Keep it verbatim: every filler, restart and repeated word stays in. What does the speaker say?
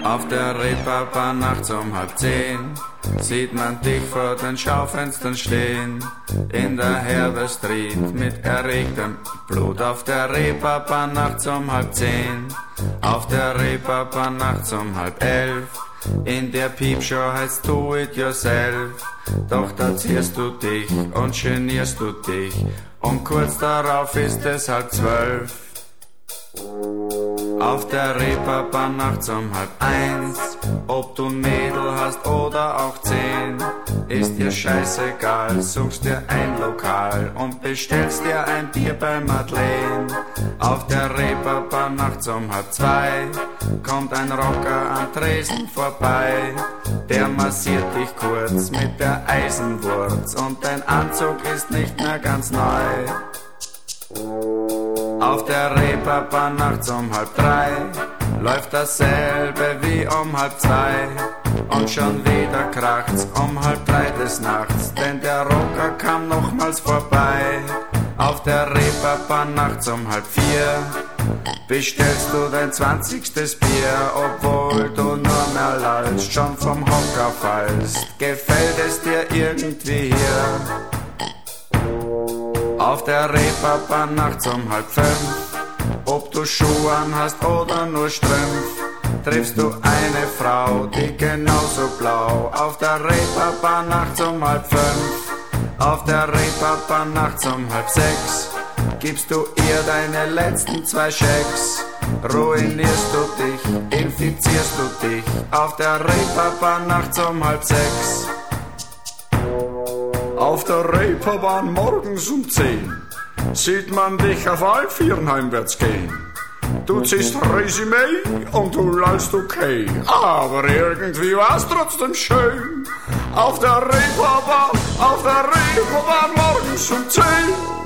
Auf der Reeperbahn nachts um halb zehn sieht man dich vor den Schaufenstern stehen. In der Herber Street mit erregtem Blut. Auf der Reeperbahn nachts um halb zehn. Auf der Reeperbahn nachts um halb elf. In der Piepshow heißt Do It Yourself. Doch da zierst du dich und genierst du dich. Und kurz darauf ist es halb zwölf. Auf der Reeperbahn nachts um halb eins. Ob du ein Mädel hast oder auch zehn, ist dir scheißegal, suchst dir ein Lokal und bestellst dir ein Bier bei Madeleine. Auf der Reeperbahn nachts um halb zwei kommt ein Rocker an Tresen vorbei. Der massiert dich kurz mit der Eisenwurz und dein Anzug ist nicht mehr ganz neu. Auf der Reeperbahn nachts um halb drei läuft dasselbe wie um halb zwei. Und schon wieder kracht's um halb drei des Nachts, denn der Rocker kam nochmals vorbei. Auf der Reeperbahn nachts um halb vier bestellst du dein zwanzigstes Bier, obwohl du nur mehr lallst, schon vom Hocker fallst. Gefällt es dir irgendwie hier? Auf der Reeperbahn nachts um halb fünf, ob du Schuhe an hast oder nur Strümpf, triffst du eine Frau, die genauso blau. Auf der Reeperbahn nachts um halb fünf. Auf der Reeperbahn nachts um halb sechs gibst du ihr deine letzten zwei Schecks. Ruinierst du dich, infizierst du dich. Auf der Reeperbahn nachts um halb sechs. Auf der Reeperbahn morgens um zehn sieht man dich auf all vieren heimwärts gehen. Du ziehst Resümee und du lallst okay, aber irgendwie war's trotzdem schön. Auf der Reeperbahn, auf der Reeperbahn morgens um zehn.